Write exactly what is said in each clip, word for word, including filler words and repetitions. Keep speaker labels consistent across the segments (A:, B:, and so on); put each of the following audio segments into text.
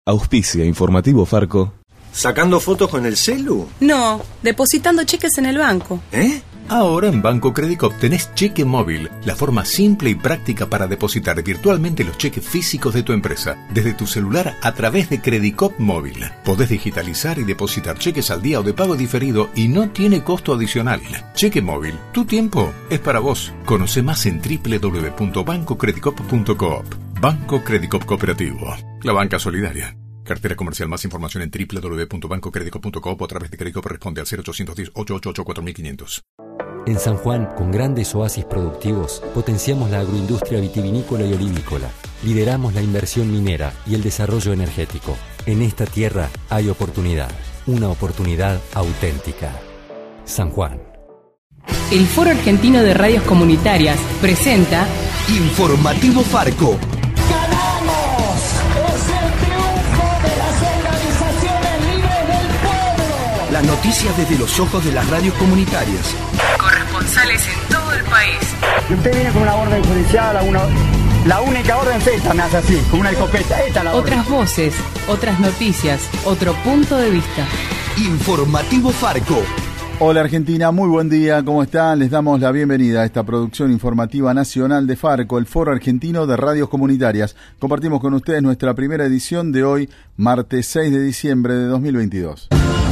A: Auspicia Informativo Farco.
B: ¿Sacando fotos con el celu?
C: No, depositando cheques en el banco.
B: ¿Eh?
D: Ahora en Banco Credicop tenés cheque móvil, la forma simple y práctica para depositar virtualmente los cheques físicos de tu empresa, desde tu celular a través de Credicop Móvil. Podés digitalizar y depositar cheques al día o de pago diferido y no tiene costo adicional. Cheque móvil, tu tiempo es para vos. Conoce más en doble u doble u doble u punto banco credicop punto coop. Banco Credicop Cooperativo, la banca solidaria. Cartera comercial. Más información en doble u doble u doble u punto banco credicop punto coop o a través de Credicop. Responde al cero ochocientos diez, ochocientos ochenta y ocho, cuatro mil quinientos.
E: En San Juan, con grandes oasis productivos, potenciamos la agroindustria vitivinícola y olivícola. Lideramos la inversión minera y el desarrollo energético. En esta tierra hay oportunidad, una oportunidad auténtica. San Juan.
F: El Foro Argentino de Radios Comunitarias presenta
G: Informativo Farco.
H: ¡Ganamos! ¡Es el triunfo de las organizaciones libres del pueblo!
G: Las noticias desde los ojos de las radios comunitarias.
F: Corresponsales en todo el país.
I: Y usted viene con una orden judicial, una, la única orden es esta, me hace así, con una escopeta. Esta es la
F: Otras
I: orden.
F: voces, otras noticias, otro punto de vista.
G: Informativo Farco.
J: Hola Argentina, muy buen día, ¿cómo están? Les damos la bienvenida a esta producción informativa nacional de Farco, el Foro Argentino de Radios Comunitarias. Compartimos con ustedes nuestra primera edición de hoy, martes seis de diciembre de dos mil veintidós.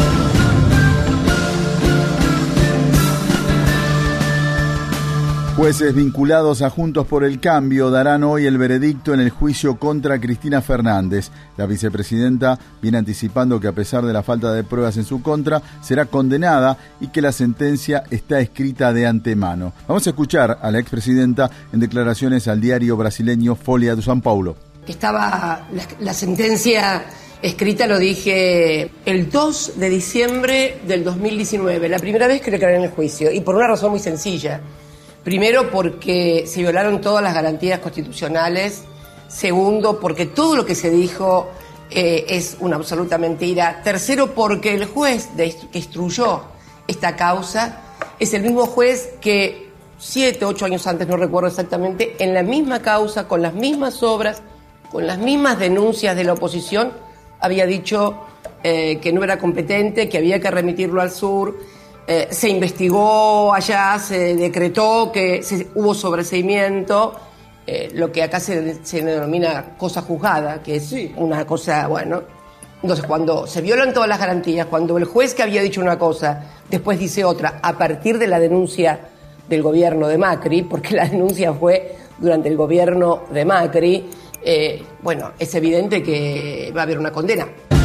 J: Jueces vinculados a Juntos por el Cambio darán hoy el veredicto en el juicio contra Cristina Fernández. La vicepresidenta viene anticipando que a pesar de la falta de pruebas en su contra, será condenada y que la sentencia está escrita de antemano. Vamos a escuchar a la expresidenta en declaraciones al diario brasileño Folha de São Paulo.
K: Estaba la, la sentencia escrita, lo dije, el dos de diciembre del dos mil diecinueve, la primera vez que le declaré en el juicio, y por una razón muy sencilla. Primero, porque se violaron todas las garantías constitucionales. Segundo, porque todo lo que se dijo eh, es una absoluta mentira. Tercero, porque el juez de, que instruyó esta causa es el mismo juez que siete, ocho años antes, no recuerdo exactamente, en la misma causa, con las mismas obras, con las mismas denuncias de la oposición, había dicho eh, que no era competente, que había que remitirlo al sur. Eh, se investigó allá, se decretó que se, hubo sobreseimiento, eh, lo que acá se, se denomina cosa juzgada, que es sí. una cosa, bueno. Entonces, cuando se violan todas las garantías, cuando el juez que había dicho una cosa después dice otra, a partir de la denuncia del gobierno de Macri, porque la denuncia fue durante el gobierno de Macri, eh, bueno, es evidente que va a haber una condena.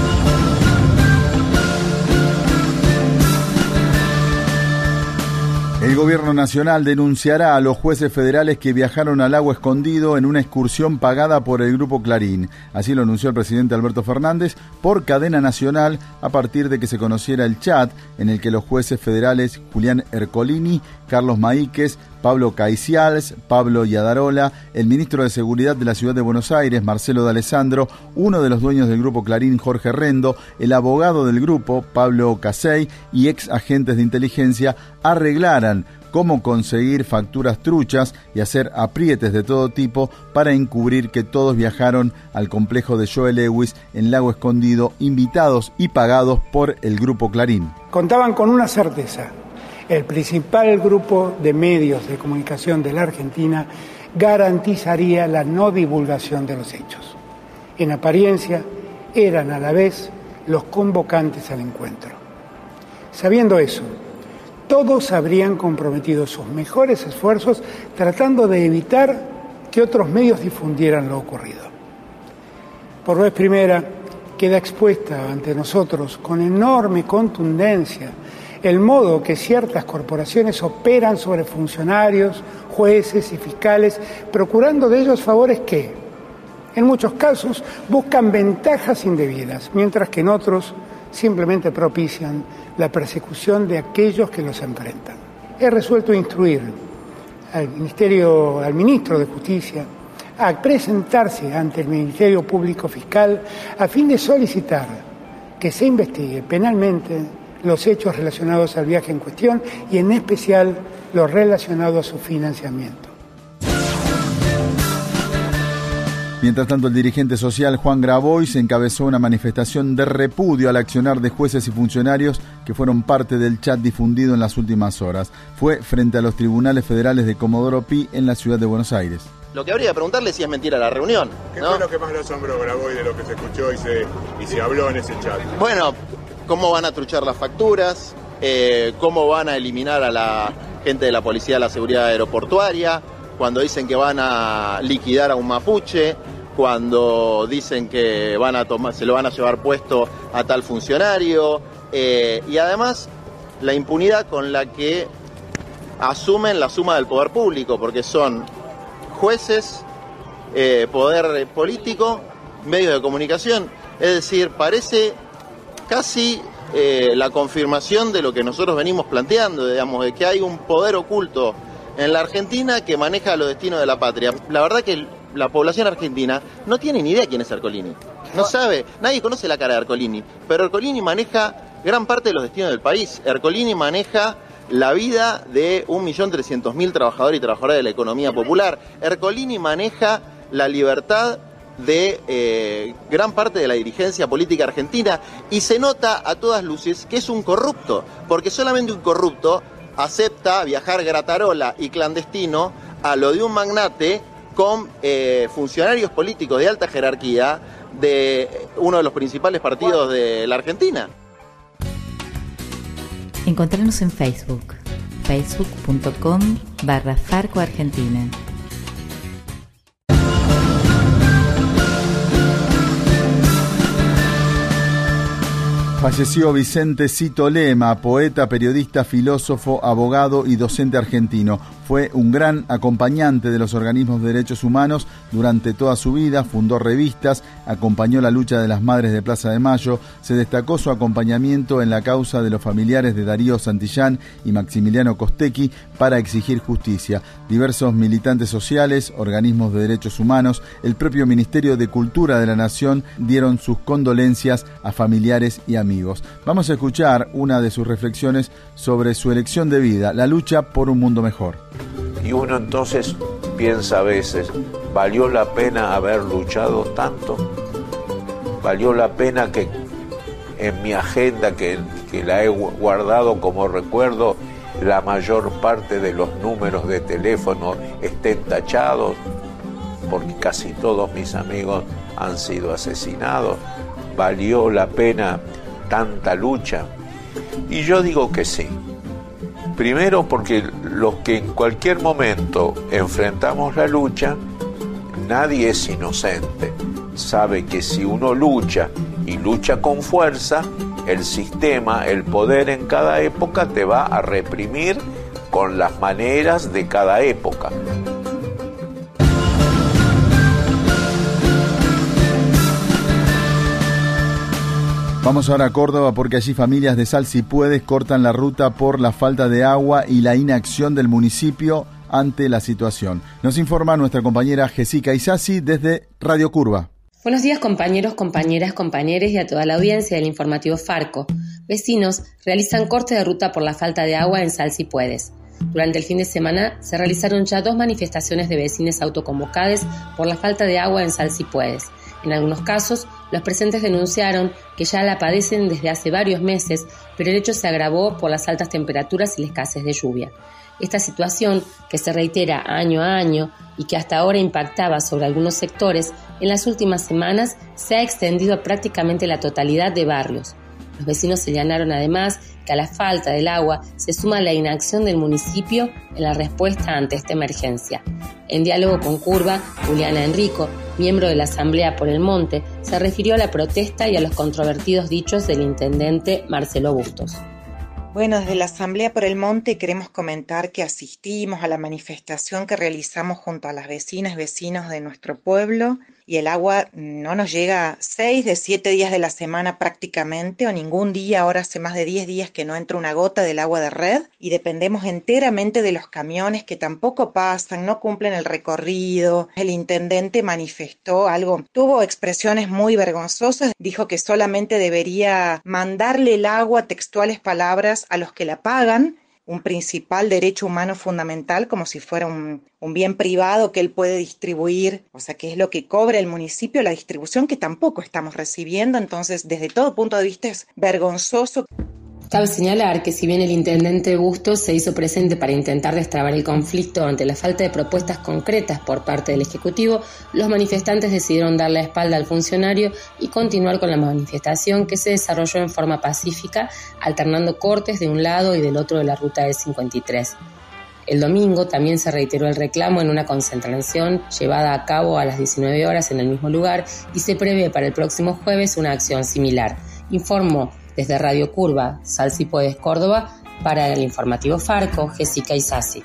J: El gobierno nacional denunciará a los jueces federales que viajaron al Lago Escondido en una excursión pagada por el Grupo Clarín. Así lo anunció el presidente Alberto Fernández por cadena nacional a partir de que se conociera el chat en el que los jueces federales Julián Ercolini, Carlos Maíquez, Pablo Caicials, Pablo Yadarola, el ministro de Seguridad de la Ciudad de Buenos Aires, Marcelo D'Alessandro, uno de los dueños del Grupo Clarín, Jorge Rendo, el abogado del grupo, Pablo Casey, y ex agentes de inteligencia arreglaran cómo conseguir facturas truchas y hacer aprietes de todo tipo para encubrir que todos viajaron al complejo de Joe Lewis en Lago Escondido, invitados y pagados por el Grupo Clarín.
I: Contaban con una certeza. El principal grupo de medios de comunicación de la Argentina garantizaría la no divulgación de los hechos. En apariencia, eran a la vez los convocantes al encuentro. Sabiendo eso, todos habrían comprometido sus mejores esfuerzos tratando de evitar que otros medios difundieran lo ocurrido. Por vez primera, queda expuesta ante nosotros con enorme contundencia el modo que ciertas corporaciones operan sobre funcionarios, jueces y fiscales, procurando de ellos favores que, en muchos casos, buscan ventajas indebidas, mientras que en otros simplemente propician la persecución de aquellos que los enfrentan. He resuelto instruir al Ministerio, al Ministro de Justicia a presentarse ante el Ministerio Público Fiscal a fin de solicitar que se investigue penalmente los hechos relacionados al viaje en cuestión y en especial los relacionados a su financiamiento.
J: Mientras tanto, el dirigente social Juan Grabois encabezó una manifestación de repudio al accionar de jueces y funcionarios que fueron parte del chat difundido en las últimas horas. Fue frente a los tribunales federales de Comodoro Pi en la ciudad de Buenos Aires.
L: Lo que habría que preguntarle es si es mentira la reunión,
M: ¿Qué
L: ¿no?
M: fue lo que más le asombró, Grabois, de lo que se escuchó y se, y se habló en ese chat?
L: Bueno, cómo van a truchar las facturas, eh, cómo van a eliminar a la gente de la Policía de la Seguridad Aeroportuaria, cuando dicen que van a liquidar a un mapuche, cuando dicen que van a tomar, se lo van a llevar puesto a tal funcionario, eh, y además la impunidad con la que asumen la suma del poder público, porque son jueces, eh, poder político, medios de comunicación. Es decir, parece casi eh, la confirmación de lo que nosotros venimos planteando, digamos, de que hay un poder oculto en la Argentina que maneja los destinos de la patria. La verdad que la población argentina no tiene ni idea quién es Ercolini. No sabe, nadie conoce la cara de Ercolini, pero Ercolini maneja gran parte de los destinos del país. Ercolini maneja la vida de un millón trescientos mil trabajadores y trabajadoras de la economía popular. Ercolini maneja la libertad de eh, gran parte de la dirigencia política argentina y se nota a todas luces que es un corrupto, porque solamente un corrupto acepta viajar gratarola y clandestino a lo de un magnate con eh, funcionarios políticos de alta jerarquía de uno de los principales partidos de la Argentina.
N: Encontrarnos en Facebook, facebook punto com barra Farco Argentina.
J: Falleció Vicente Cito Lema, poeta, periodista, filósofo, abogado y docente argentino. Fue un gran acompañante de los organismos de derechos humanos durante toda su vida, fundó revistas, acompañó la lucha de las madres de Plaza de Mayo, se destacó su acompañamiento en la causa de los familiares de Darío Santillán y Maximiliano Costecchi para exigir justicia. Diversos militantes sociales, organismos de derechos humanos, el propio Ministerio de Cultura de la Nación dieron sus condolencias a familiares y amigos. Vamos a escuchar una de sus reflexiones sobre su elección de vida, la lucha por un mundo mejor.
O: Y uno entonces piensa a veces, ¿valió la pena haber luchado tanto? ¿Valió la pena que en mi agenda, que, que la he guardado como recuerdo, la mayor parte de los números de teléfono estén tachados? Porque casi todos mis amigos han sido asesinados. ¿Valió la pena tanta lucha? Y yo digo que sí. Primero porque los que en cualquier momento enfrentamos la lucha, nadie es inocente. Sabe que si uno lucha y lucha con fuerza, el sistema, el poder en cada época te va a reprimir con las maneras de cada época.
J: Vamos ahora a Córdoba porque allí familias de Sal Si Puedes cortan la ruta por la falta de agua y la inacción del municipio ante la situación. Nos informa nuestra compañera Jessica Isasi desde Radio Curva.
P: Buenos días compañeros, compañeras, compañeres y a toda la audiencia del informativo Farco. Vecinos realizan corte de ruta por la falta de agua en Sal Si Puedes. Durante el fin de semana se realizaron ya dos manifestaciones de vecinos autoconvocadas por la falta de agua en Sal Si Puedes. En algunos casos, los presentes denunciaron que ya la padecen desde hace varios meses, pero el hecho se agravó por las altas temperaturas y la escasez de lluvia. Esta situación, que se reitera año a año y que hasta ahora impactaba sobre algunos sectores, en las últimas semanas se ha extendido a prácticamente la totalidad de barrios. Los vecinos señalaron además que a la falta del agua se suma la inacción del municipio en la respuesta ante esta emergencia. En diálogo con Curva, Juliana Enrico, miembro de la Asamblea por el Monte, se refirió a la protesta y a los controvertidos dichos del intendente Marcelo Bustos.
Q: Bueno, desde la Asamblea por el Monte queremos comentar que asistimos a la manifestación que realizamos junto a las vecinas y vecinos de nuestro pueblo y el agua no nos llega seis de siete días de la semana prácticamente o ningún día, ahora hace más de diez días que no entra una gota del agua de red y dependemos enteramente de los camiones que tampoco pasan, no cumplen el recorrido. El intendente manifestó algo, tuvo expresiones muy vergonzosas, dijo que solamente debería mandarle el agua, textuales palabras, a los que la pagan, un principal derecho humano fundamental como si fuera un, un bien privado que él puede distribuir, o sea, que es lo que cobra el municipio, la distribución que tampoco estamos recibiendo. Entonces, desde todo punto de vista es vergonzoso.
P: Cabe señalar que si bien el intendente Bustos se hizo presente para intentar destrabar el conflicto ante la falta de propuestas concretas por parte del Ejecutivo, los manifestantes decidieron dar la espalda al funcionario y continuar con la manifestación, que se desarrolló en forma pacífica, alternando cortes de un lado y del otro de la ruta E cincuenta y tres. El domingo también se reiteró el reclamo en una concentración llevada a cabo a las diecinueve horas en el mismo lugar y se prevé para el próximo jueves una acción similar, informó desde Radio Curva, Salsipuedes, Córdoba, para el informativo Farco, Jessica Isasi.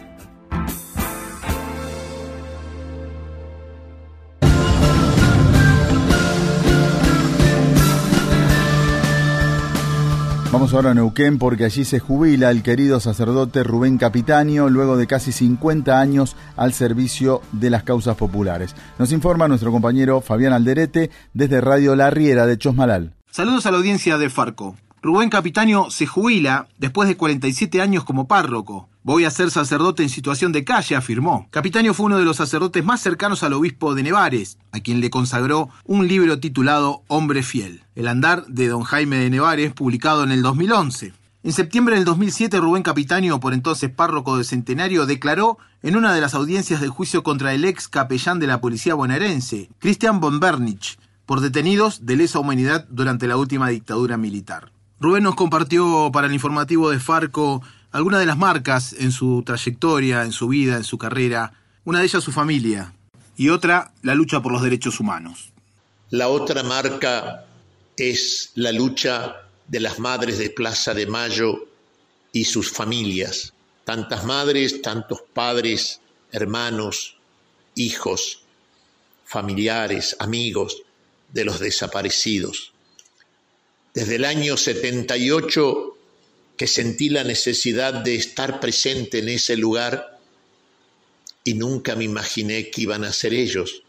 J: Vamos ahora a Neuquén porque allí se jubila el querido sacerdote Rubén Capitaño luego de casi cincuenta años al servicio de las causas populares. Nos informa nuestro compañero Fabián Alderete desde Radio La Riera de Chosmalal.
R: Saludos a la audiencia de Farco. Rubén Capitaño se jubila después de cuarenta y siete años como párroco. Voy a ser sacerdote en situación de calle, afirmó. Capitaño fue uno de los sacerdotes más cercanos al obispo de Nevares, a quien le consagró un libro titulado Hombre Fiel, el andar de don Jaime de Nevares, publicado en el dos mil once. En septiembre del dos mil siete, Rubén Capitaño, por entonces párroco de Centenario, declaró en una de las audiencias del juicio contra el ex capellán de la policía bonaerense, Christian von Bernich, por detenidos de lesa humanidad durante la última dictadura militar. Rubén nos compartió para el informativo de Farco algunas de las marcas en su trayectoria, en su vida, en su carrera. Una de ellas su familia y otra la lucha por los derechos humanos.
S: La otra marca es la lucha de las madres de Plaza de Mayo y sus familias. Tantas madres, tantos padres, hermanos, hijos, familiares, amigos de los desaparecidos. Desde el año setenta y ocho que sentí la necesidad de estar presente en ese lugar y nunca me imaginé que iban a ser ellos.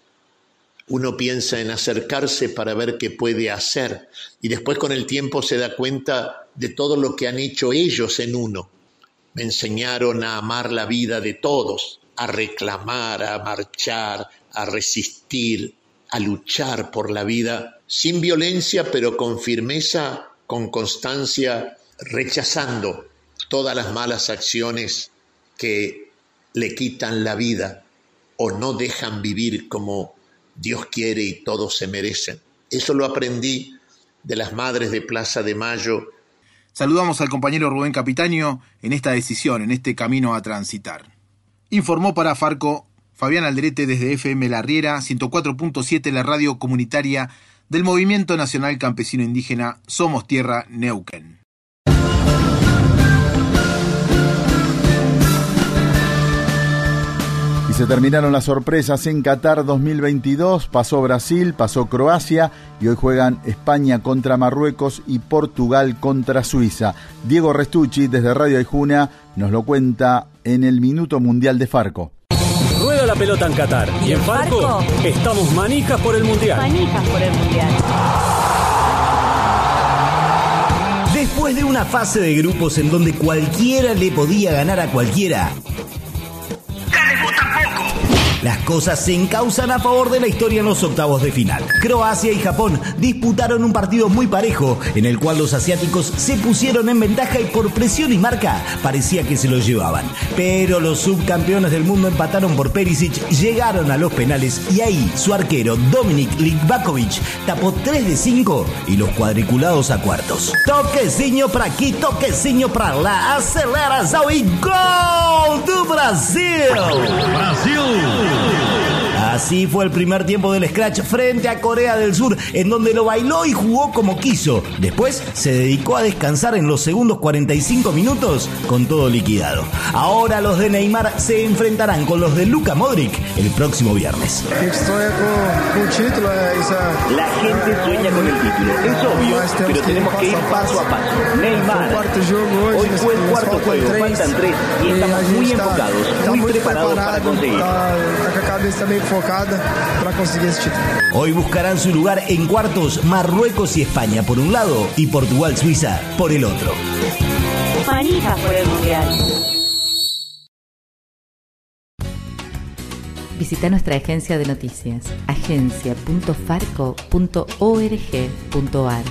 S: Uno piensa en acercarse para ver qué puede hacer y después con el tiempo se da cuenta de todo lo que han hecho ellos en uno. Me enseñaron a amar la vida de todos, a reclamar, a marchar, a resistir, a luchar por la vida sin violencia, pero con firmeza, con constancia, rechazando todas las malas acciones que le quitan la vida o no dejan vivir como Dios quiere y todos se merecen. Eso lo aprendí de las madres de Plaza de Mayo.
R: Saludamos al compañero Rubén Capitaño en esta decisión, en este camino a transitar. Informó para Farco Fabián Alderete desde F M La Riera, ciento cuatro punto siete, la radio comunitaria del Movimiento Nacional Campesino Indígena Somos Tierra Neuquén.
J: Y se terminaron las sorpresas en Qatar dos mil veintidós, pasó Brasil, pasó Croacia y hoy juegan España contra Marruecos y Portugal contra Suiza. Diego Restucci desde Radio Aijuna nos lo cuenta en el Minuto Mundial de Farco.
T: Rueda la pelota en Qatar y en Farco estamos manijas por el Mundial.
U: Manijas por el Mundial.
G: Después de una fase de grupos en donde cualquiera le podía ganar a cualquiera, las cosas se encauzan a favor de la historia en los octavos de final. Croacia y Japón disputaron un partido muy parejo, en el cual los asiáticos se pusieron en ventaja y por presión y marca parecía que se lo llevaban. Pero los subcampeones del mundo empataron por Perisic, llegaron a los penales y ahí su arquero Dominik Livakovic tapó tres de cinco y los cuadriculados a cuartos. Toquezinho para aquí, toquezinho para lá, aceleração y gol do Brasil! Brasil! Así fue el primer tiempo del Scratch frente a Corea del Sur, en donde lo bailó y jugó como quiso. Después se dedicó a descansar en los segundos cuarenta y cinco minutos con todo liquidado. Ahora los de Neymar se enfrentarán con los de Luka Modric el próximo viernes.
V: La gente sueña con el título, es obvio, pero tenemos que ir paso a paso. Neymar, hoy fue el cuarto juego, faltan tres y estamos muy enfocados, muy preparados para conseguirlo.
G: Hoy buscarán su lugar en cuartos Marruecos y España por un lado y Portugal-Suiza por el otro.
A: Manijas por el Mundial.
N: Visita nuestra agencia de noticias, agencia punto farco punto org punto ar.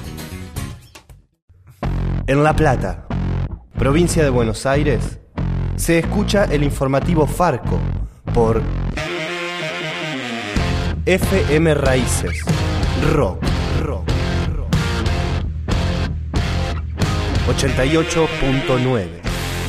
U: En La Plata, provincia de Buenos Aires, se escucha el informativo Farco por F M Raíces, rock, rock, rock. ochenta y ocho punto nueve.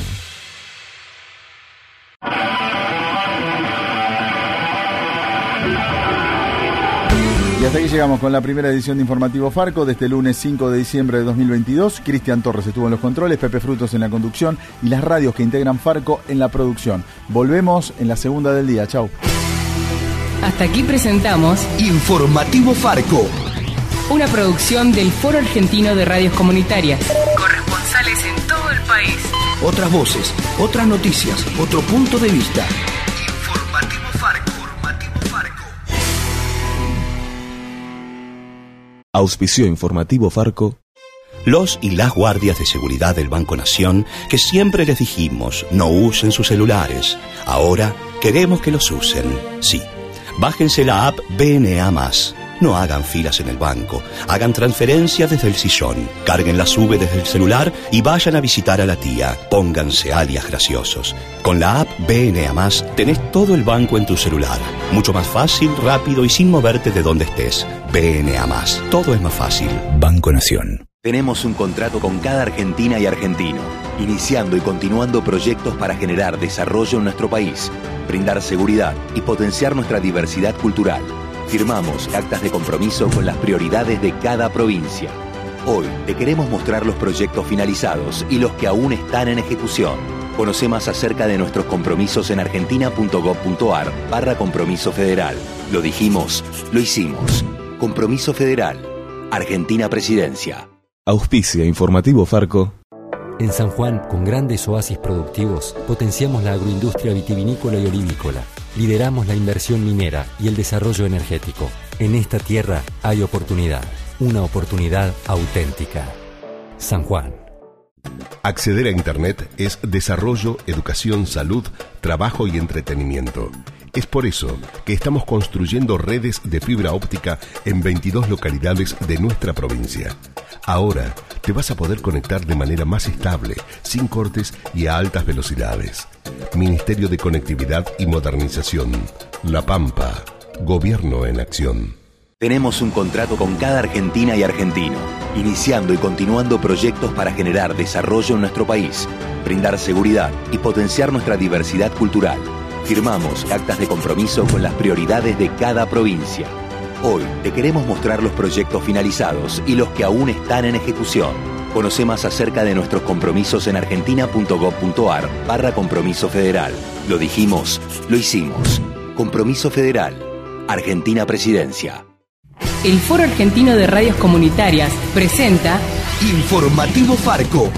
J: Y hasta aquí llegamos con la primera edición de Informativo Farco de este lunes cinco de diciembre de dos mil veintidós. Cristian Torres estuvo en los controles, Pepe Frutos en la conducción y las radios que integran Farco en la producción. Volvemos en la segunda del día. Chau.
F: Hasta aquí presentamos
G: Informativo Farco,
F: una producción del Foro Argentino de Radios Comunitarias. Corresponsales en todo el país.
G: otras voces, otras noticias, otro punto de vista. Informativo Farco.
W: Auspició Informativo Farco. Los y las guardias de seguridad del Banco Nación, que siempre les dijimos no usen sus celulares, ahora queremos que los usen. Sí, bájense la app B N A más. No hagan filas en el banco, hagan transferencias desde el sillón, carguen la sube desde el celular y vayan a visitar a la tía. Pónganse alias graciosos. Con la app B N A más tenés todo el banco en tu celular. Mucho más fácil, rápido y sin moverte de donde estés. B N A más. Todo es más fácil. Banco Nación.
X: Tenemos un contrato con cada argentina y argentino, iniciando y continuando proyectos para generar desarrollo en nuestro país, brindar seguridad y potenciar nuestra diversidad cultural. Firmamos actas de compromiso con las prioridades de cada provincia. Hoy te queremos mostrar los proyectos finalizados y los que aún están en ejecución. Conoce más acerca de nuestros compromisos en argentina punto gov punto ar barra compromiso federal. Lo dijimos, lo hicimos. Compromiso Federal. Argentina Presidencia.
W: Auspicia Informativo Farco.
E: En San Juan, con grandes oasis productivos, potenciamos la agroindustria vitivinícola y olivícola. Lideramos la inversión minera y el desarrollo energético. En esta tierra hay oportunidad, una oportunidad auténtica. San Juan.
Y: Acceder a Internet es desarrollo, educación, salud, trabajo y entretenimiento. Es por eso que estamos construyendo redes de fibra óptica en veintidós localidades de nuestra provincia. Ahora te vas a poder conectar de manera más estable, sin cortes y a altas velocidades. Ministerio de Conectividad y Modernización. La Pampa. Gobierno en acción.
X: Tenemos un contrato con cada argentina y argentino, iniciando y continuando proyectos para generar desarrollo en nuestro país, brindar seguridad y potenciar nuestra diversidad cultural. Firmamos actas de compromiso con las prioridades de cada provincia. Hoy te queremos mostrar los proyectos finalizados y los que aún están en ejecución. Conoce más acerca de nuestros compromisos en argentina punto gov punto ar barra compromiso federal. Lo dijimos, lo hicimos. Compromiso Federal. Argentina Presidencia.
F: El Foro Argentino de Radios Comunitarias presenta
G: Informativo Farco.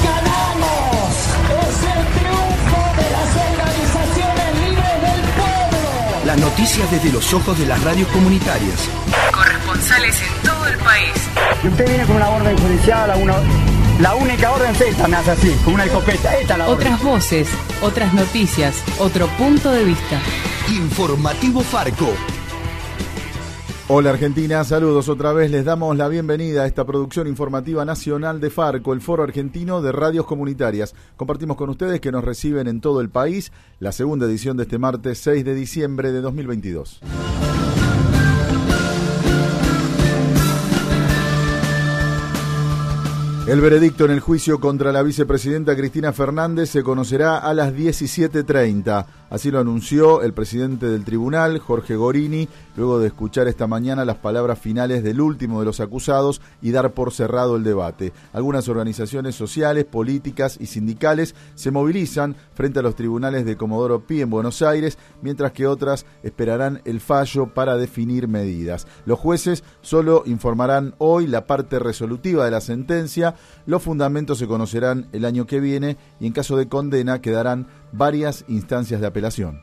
H: ¡Ganamos! ¡Es el triunfo de las organizaciones libres del pueblo!
G: Las noticias desde los ojos de las radios comunitarias.
F: Corresponsales en todo el país.
Z: Si usted viene con una orden judicial, una, la única orden es esta, me hace así, con una escopeta. Esta es la orden.
F: Otras voces, otras noticias, otro punto de vista.
G: Informativo Farco.
J: Hola Argentina, saludos otra vez, les damos la bienvenida a esta producción informativa nacional de Farco, el Foro Argentino de Radios Comunitarias. Compartimos con ustedes que nos reciben en todo el país la segunda edición de este martes seis de diciembre de dos mil veintidós. El veredicto en el juicio contra la vicepresidenta Cristina Fernández se conocerá a las diecisiete treinta. Así lo anunció el presidente del tribunal, Jorge Gorini, luego de escuchar esta mañana las palabras finales del último de los acusados y dar por cerrado el debate. Algunas organizaciones sociales, políticas y sindicales se movilizan frente a los tribunales de Comodoro Pi en Buenos Aires, mientras que otras esperarán el fallo para definir medidas. Los jueces solo informarán hoy la parte resolutiva de la sentencia. Los fundamentos se conocerán el año que viene y en caso de condena quedarán varias instancias de apelación.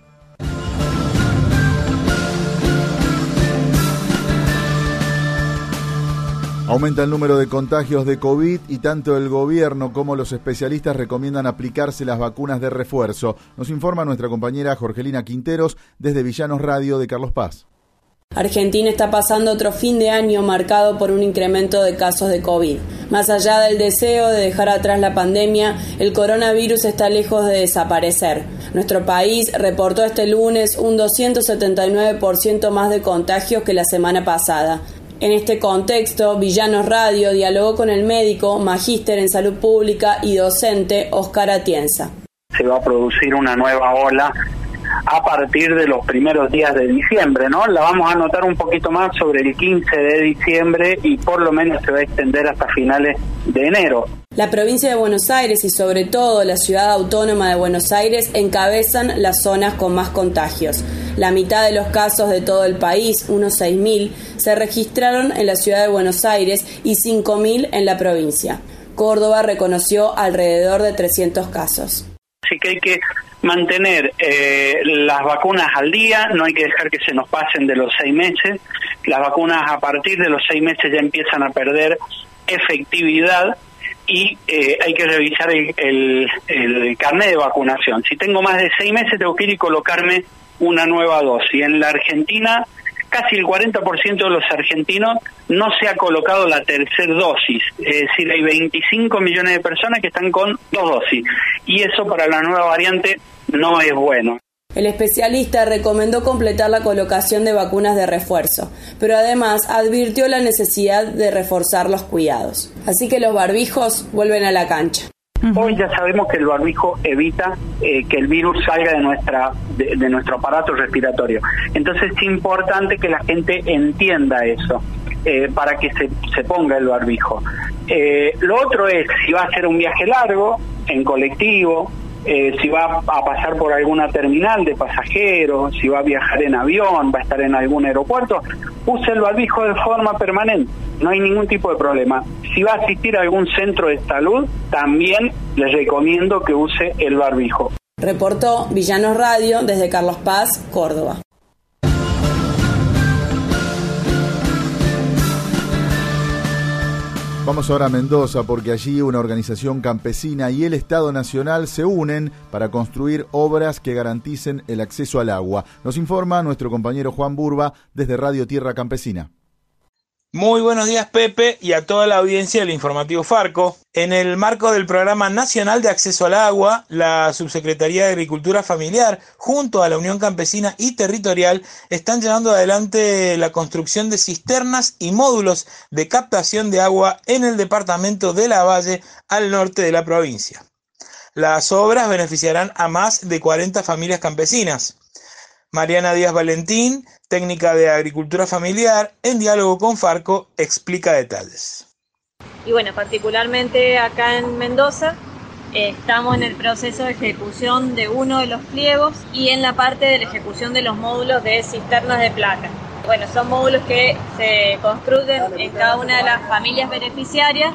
J: Aumenta el número de contagios de COVID y tanto el gobierno como los especialistas recomiendan aplicarse las vacunas de refuerzo. Nos informa nuestra compañera Jorgelina Quinteros desde Villanos Radio de Carlos Paz.
A: Argentina está pasando otro fin de año marcado por un incremento de casos de COVID. Más allá del deseo de dejar atrás la pandemia, el coronavirus está lejos de desaparecer. Nuestro país reportó este lunes un doscientos setenta y nueve por ciento más de contagios que la semana pasada. En este contexto, Villanos Radio dialogó con el médico, magíster en salud pública y docente Oscar Atienza.
B: Se va a producir una nueva ola a partir de los primeros días de diciembre, ¿no? La vamos a notar un poquito más sobre el quince de diciembre y por lo menos se va a extender hasta finales de enero.
A: La provincia de Buenos Aires y sobre todo la ciudad autónoma de Buenos Aires encabezan las zonas con más contagios. La mitad de los casos de todo el país, unos seis mil, se registraron en la ciudad de Buenos Aires y cinco mil en la provincia. Córdoba reconoció alrededor de trescientos casos.
B: Así que hay que mantener eh, las vacunas al día, no hay que dejar que se nos pasen de los seis meses. Las vacunas a partir de los seis meses ya empiezan a perder efectividad y eh, hay que revisar el, el, el carnet de vacunación. Si tengo más de seis meses tengo que ir y colocarme una nueva dosis. En la Argentina, casi el cuarenta por ciento de los argentinos no se ha colocado la tercera dosis, es decir, hay veinticinco millones de personas que están con dos dosis, y eso para la nueva variante no es bueno.
A: El especialista recomendó completar la colocación de vacunas de refuerzo, pero además advirtió la necesidad de reforzar los cuidados. Así que los barbijos vuelven a la cancha.
B: Hoy ya sabemos que el barbijo evita eh, que el virus salga de nuestra de, de nuestro aparato respiratorio. Entonces es importante que la gente entienda eso eh, para que se, se ponga el barbijo. Eh, lo otro es, si va a hacer un viaje largo, en colectivo, eh, si va a pasar por alguna terminal de pasajeros, si va a viajar en avión, va a estar en algún aeropuerto, use el barbijo de forma permanente. No hay ningún tipo de problema. Si va a asistir a algún centro de salud, también les recomiendo que use el barbijo.
A: Reportó Villanos Radio desde Carlos Paz, Córdoba.
J: Vamos ahora a Mendoza porque allí una organización campesina y el Estado Nacional se unen para construir obras que garanticen el acceso al agua. Nos informa nuestro compañero Juan Burba desde Radio Tierra Campesina.
C: Muy buenos días, Pepe, y a toda la audiencia del informativo Farco. En el marco del Programa Nacional de Acceso al Agua, la Subsecretaría de Agricultura Familiar, junto a la Unión Campesina y Territorial, están llevando adelante la construcción de cisternas y módulos de captación de agua en el departamento de Lavalle, al norte de la provincia. Las obras beneficiarán a más de cuarenta familias campesinas. Mariana Díaz Valentín, técnica de agricultura familiar, en diálogo con Farco, explica detalles.
D: Y bueno, particularmente acá en Mendoza, eh, estamos en el proceso de ejecución de uno de los pliegos y en la parte de la ejecución de los módulos de cisternas de placa. Bueno, son módulos que se construyen en cada una de las familias beneficiarias.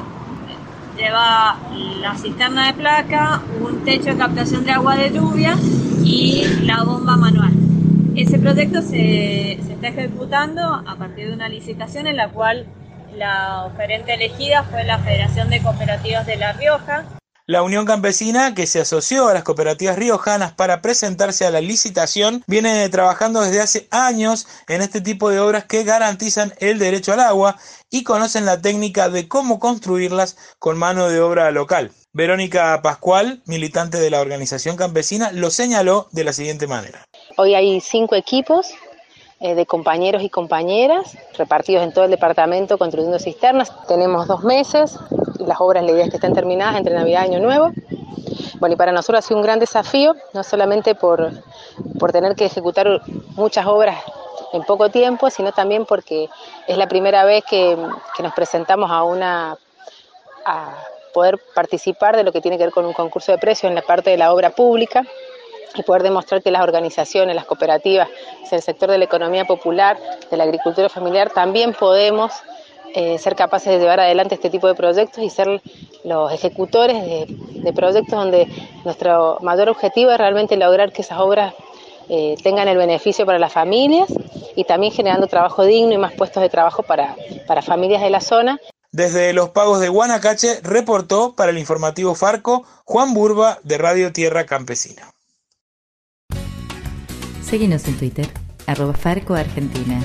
D: Lleva la cisterna de placa, un techo de captación de agua de lluvia y la bomba manual. Ese proyecto se, se está ejecutando a partir de una licitación en la cual la oferente elegida fue la Federación de Cooperativas de La Rioja.
C: La Unión Campesina, que se asoció a las cooperativas riojanas para presentarse a la licitación, viene trabajando desde hace años en este tipo de obras que garantizan el derecho al agua y conocen la técnica de cómo construirlas con mano de obra local. Verónica Pascual, militante de la organización campesina, lo señaló de la siguiente manera.
I: Hoy hay cinco equipos eh, de compañeros y compañeras repartidos en todo el departamento construyendo cisternas. Tenemos dos meses, las obras la idea es que estén terminadas entre Navidad y Año Nuevo. Bueno, y para nosotros ha sido un gran desafío, no solamente por, por tener que ejecutar muchas obras en poco tiempo, sino también porque es la primera vez que, que nos presentamos a una a poder participar de lo que tiene que ver con un concurso de precios en la parte de la obra pública y poder demostrar que las organizaciones, las cooperativas, el sector de la economía popular, de la agricultura familiar, también podemos eh, ser capaces de llevar adelante este tipo de proyectos y ser los ejecutores de, de proyectos donde nuestro mayor objetivo es realmente lograr que esas obras eh, tengan el beneficio para las familias y también generando trabajo digno y más puestos de trabajo para, para familias de la zona.
C: Desde Los Pagos de Guanacache reportó para el informativo Farco Juan Burba de Radio Tierra Campesina.
N: Seguinos en Twitter, arroba Farco Argentina.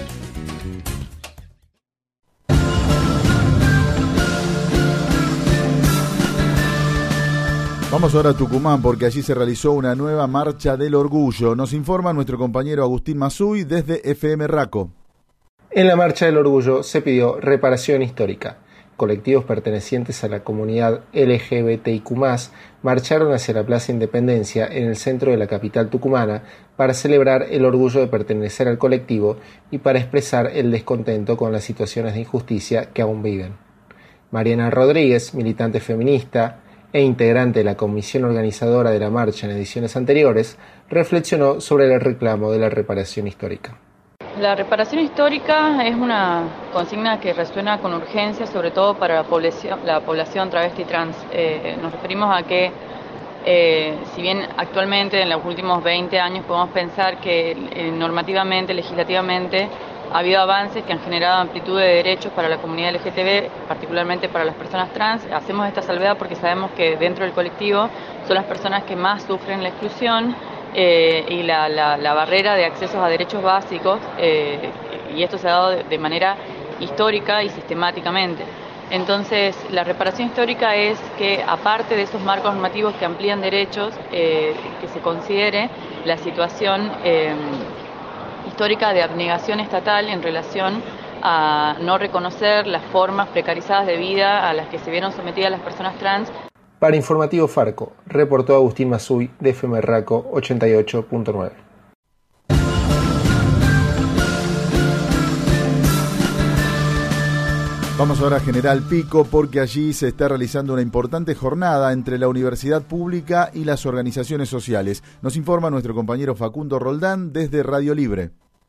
J: Vamos ahora a Tucumán porque allí se realizó una nueva Marcha del Orgullo. Nos informa nuestro compañero Agustín Mazzuy desde F M Raco.
K: En la Marcha del Orgullo se pidió reparación histórica. Colectivos pertenecientes a la comunidad L G B T I Q más, marcharon hacia la Plaza Independencia en el centro de la capital tucumana para celebrar el orgullo de pertenecer al colectivo y para expresar el descontento con las situaciones de injusticia que aún viven. Mariana Rodríguez, militante feminista e integrante de la comisión organizadora de la marcha en ediciones anteriores, reflexionó sobre el reclamo de la reparación histórica.
L: La reparación histórica es una consigna que resuena con urgencia, sobre todo para la población, la población travesti trans. Eh, nos referimos a que, eh, si bien actualmente en los últimos veinte años podemos pensar que eh, normativamente, legislativamente, ha habido avances que han generado amplitud de derechos para la comunidad L G B T, particularmente para las personas trans. Hacemos esta salvedad porque sabemos que dentro del colectivo son las personas que más sufren la exclusión eh, y la, la, la barrera de accesos a derechos básicos, eh, y esto se ha dado de, de manera histórica y sistemáticamente. Entonces, la reparación histórica es que, aparte de esos marcos normativos que amplían derechos, eh, que se considere la situación eh, histórica de abnegación estatal en relación a no reconocer las formas precarizadas de vida a las que se vieron sometidas las personas trans.
K: Para Informativo Farco, reportó Agustín Mazzuy de F M Raco ochenta y ocho punto nueve.
J: Vamos ahora a General Pico porque allí se está realizando una importante jornada entre la universidad pública y las organizaciones sociales. Nos informa nuestro compañero Facundo Roldán desde Radio Libre.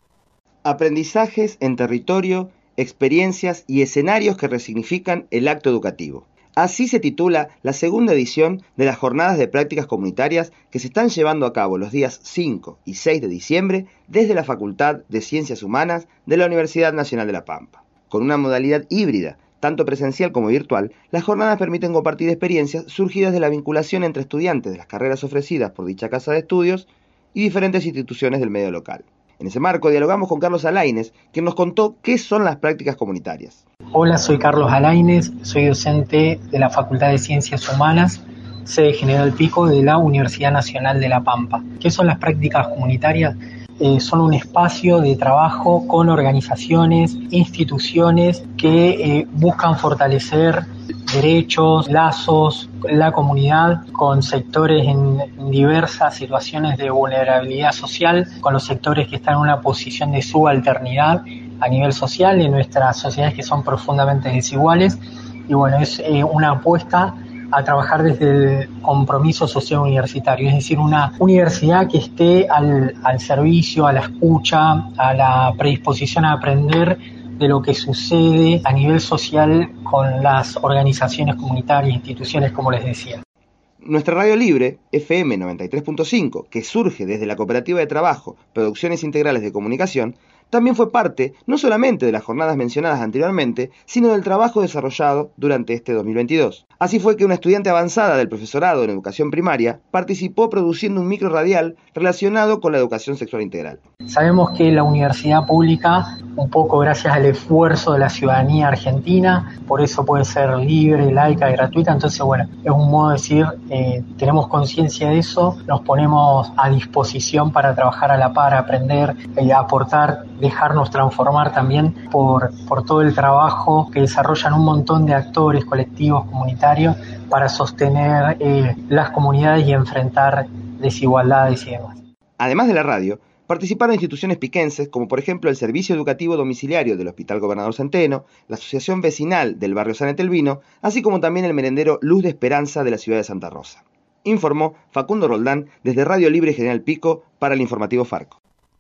M: Aprendizajes en territorio, experiencias y escenarios que resignifican el acto educativo. Así se titula la segunda edición de las jornadas de prácticas comunitarias que se están llevando a cabo los días cinco y seis de diciembre desde la Facultad de Ciencias Humanas de la Universidad Nacional de La Pampa. Con una modalidad híbrida, tanto presencial como virtual, las jornadas permiten compartir experiencias surgidas de la vinculación entre estudiantes de las carreras ofrecidas por dicha casa de estudios y diferentes instituciones del medio local. En ese marco dialogamos con Carlos Alaines, quien nos contó qué son las prácticas comunitarias.
O: Hola, soy Carlos Alaines, soy docente de la Facultad de Ciencias Humanas, sede General Pico de la Universidad Nacional de La Pampa. ¿Qué son las prácticas comunitarias? Eh, son un espacio de trabajo con organizaciones, instituciones que eh, buscan fortalecer derechos, lazos, la comunidad con sectores en diversas situaciones de vulnerabilidad social, con los sectores que están en una posición de subalternidad a nivel social en nuestras sociedades que son profundamente desiguales. Y bueno, es eh, una apuesta a trabajar desde el compromiso social universitario, es decir, una universidad que esté al, al servicio, a la escucha, a la predisposición a aprender de lo que sucede a nivel social con las organizaciones comunitarias, instituciones, como les decía.
M: Nuestra radio libre, F M noventa y tres punto cinco, que surge desde la Cooperativa de Trabajo, Producciones Integrales de Comunicación, también fue parte no solamente de las jornadas mencionadas anteriormente, sino del trabajo desarrollado durante este dos mil veintidós. Así fue que una estudiante avanzada del profesorado en educación primaria participó produciendo un micro radial relacionado con la educación sexual integral.
O: Sabemos que la universidad pública, un poco gracias al esfuerzo de la ciudadanía argentina, por eso puede ser libre, laica y gratuita, entonces bueno, es un modo de decir, eh, tenemos conciencia de eso, nos ponemos a disposición para trabajar a la par, aprender, eh, aportar, dejarnos transformar también por, por todo el trabajo que desarrollan un montón de actores, colectivos, comunitarios, para sostener eh, las comunidades y enfrentar desigualdades y demás.
M: Además de la radio, participaron instituciones piquenses como por ejemplo el Servicio Educativo Domiciliario del Hospital Gobernador Centeno, la Asociación Vecinal del Barrio San Etelvino, así como también el merendero Luz de Esperanza de la ciudad de Santa Rosa. Informó Facundo Roldán desde Radio Libre General Pico para el Informativo Farco.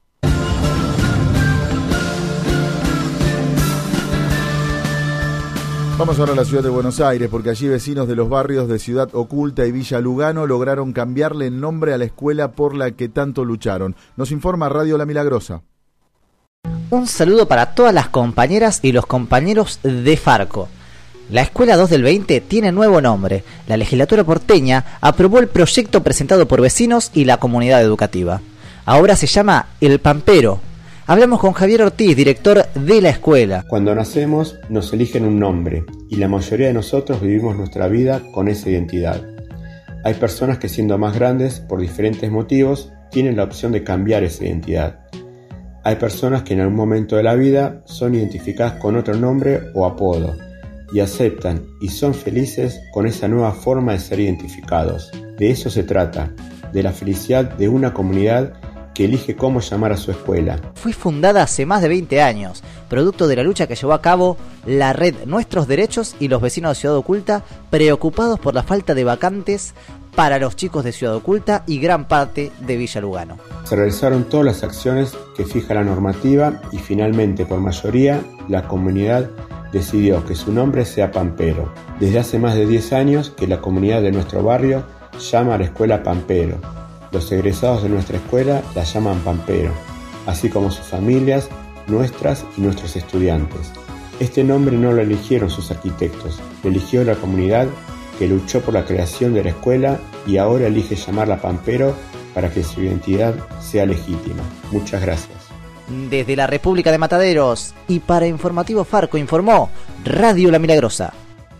J: Vamos ahora a la ciudad de Buenos Aires, porque allí vecinos de los barrios de Ciudad Oculta y Villa Lugano lograron cambiarle el nombre a la escuela por la que tanto lucharon. Nos informa Radio La Milagrosa.
P: Un saludo para todas las compañeras y los compañeros de Farco. La Escuela dos del veinte tiene nuevo nombre. La legislatura porteña aprobó el proyecto presentado por vecinos y la comunidad educativa. Ahora se llama El Pampero. Hablamos con Javier Ortiz, director de la escuela.
Q: Cuando nacemos nos eligen un nombre y la mayoría de nosotros vivimos nuestra vida con esa identidad. Hay personas que siendo más grandes, por diferentes motivos, tienen la opción de cambiar esa identidad. Hay personas que en algún momento de la vida son identificadas con otro nombre o apodo y aceptan y son felices con esa nueva forma de ser identificados. De eso se trata, de la felicidad de una comunidad que elige cómo llamar a su escuela.
P: Fue fundada hace más de veinte años, producto de la lucha que llevó a cabo la red Nuestros Derechos y los vecinos de Ciudad Oculta, preocupados por la falta de vacantes para los chicos de Ciudad Oculta y gran parte de Villa Lugano.
Q: Se realizaron todas las acciones que fija la normativa y finalmente, por mayoría, la comunidad decidió que su nombre sea Pampero. Desde hace más de diez años que la comunidad de nuestro barrio llama a la escuela Pampero. Los egresados de nuestra escuela la llaman Pampero, así como sus familias, nuestras y nuestros estudiantes. Este nombre no lo eligieron sus arquitectos, lo eligió la comunidad que luchó por la creación de la escuela y ahora elige llamarla Pampero para que su identidad sea legítima. Muchas gracias.
P: Desde la República de Mataderos y para Informativo Farco informó Radio La Milagrosa.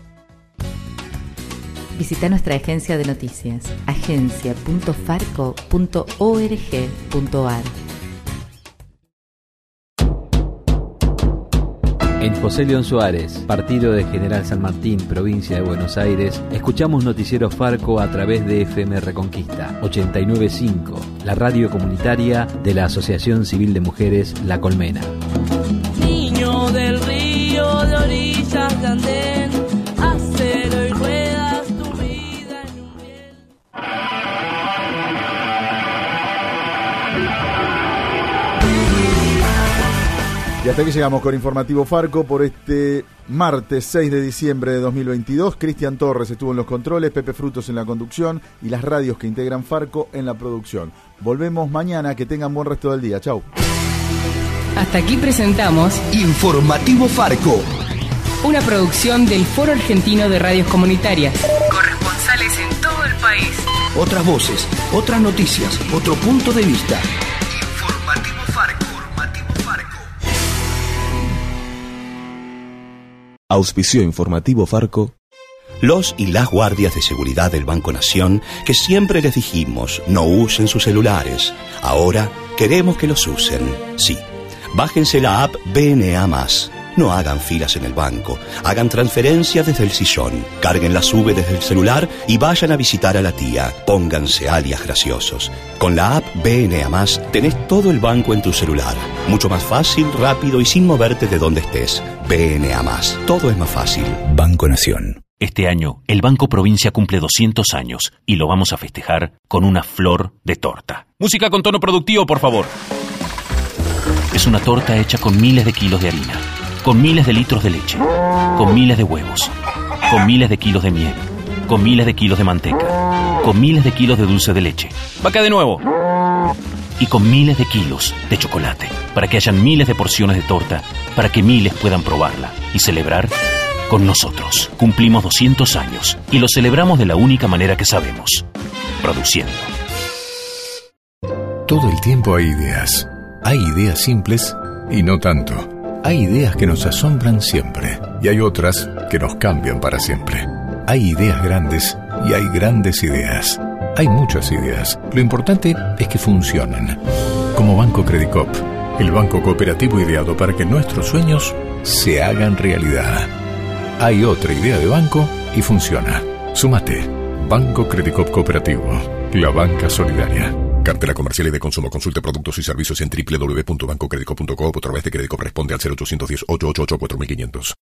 N: Visita nuestra agencia de noticias, agencia punto farco punto org punto ar.
R: En José León Suárez, partido de General San Martín, provincia de Buenos Aires, escuchamos Noticiero Farco a través de F M Reconquista ochenta y nueve punto cinco, la radio comunitaria de la Asociación Civil de Mujeres La Colmena.
S: Niño del río de orillas de andén, acero y ruedas, tu vida en un bien.
J: Y hasta aquí llegamos con Informativo Farco por este martes seis de diciembre de dos mil veintidós. Cristian Torres estuvo en los controles, Pepe Frutos en la conducción y las radios que integran Farco en la producción. Volvemos mañana, que tengan buen resto del día. Chau.
F: Hasta aquí presentamos
W: Informativo Farco,
F: una producción del Foro Argentino de Radios Comunitarias. Corresponsales en todo el país.
W: otras voces, otras noticias, otro punto de vista. Informativo Farco. Auspició Informativo Farco. Los y las guardias de seguridad del Banco Nación, que siempre les dijimos no usen sus celulares, ahora queremos que los usen. Sí, bájense la app B N A más. No hagan filas en el banco, hagan transferencias desde el sillón, carguen la sube desde el celular y vayan a visitar a la tía. Pónganse alias graciosos. Con la app B N A más tenés todo el banco en tu celular. Mucho más fácil, rápido y sin moverte de donde estés. B N A más. Todo es más fácil. Banco Nación.
T: Este año, el Banco Provincia cumple doscientos años y lo vamos a festejar con una flor de torta. Música con tono productivo, por favor. Es una torta hecha con miles de kilos de harina, con miles de litros de leche, con miles de huevos, con miles de kilos de miel, con miles de kilos de manteca, con miles de kilos de dulce de leche. Vaca de nuevo. Y con miles de kilos de chocolate, para que hayan miles de porciones de torta, para que miles puedan probarla y celebrar con nosotros. Cumplimos doscientos años y lo celebramos de la única manera que sabemos, produciendo.
V: Todo el tiempo hay ideas. Hay ideas simples y no tanto. Hay ideas que nos asombran siempre y hay otras que nos cambian para siempre. Hay ideas grandes y hay grandes ideas. Hay muchas ideas. Lo importante es que funcionen. Como Banco Credicop, el banco cooperativo ideado para que nuestros sueños se hagan realidad. Hay otra idea de banco y funciona. Súmate. Banco Credicop Cooperativo. La banca solidaria.
Y: Cartela comercial y de consumo. Consulte productos y servicios en doble u doble u doble u punto banco credicop punto co o a través de Credicop. Responde al cero ochocientos diez, ochocientos ochenta y ocho, cuatro mil quinientos.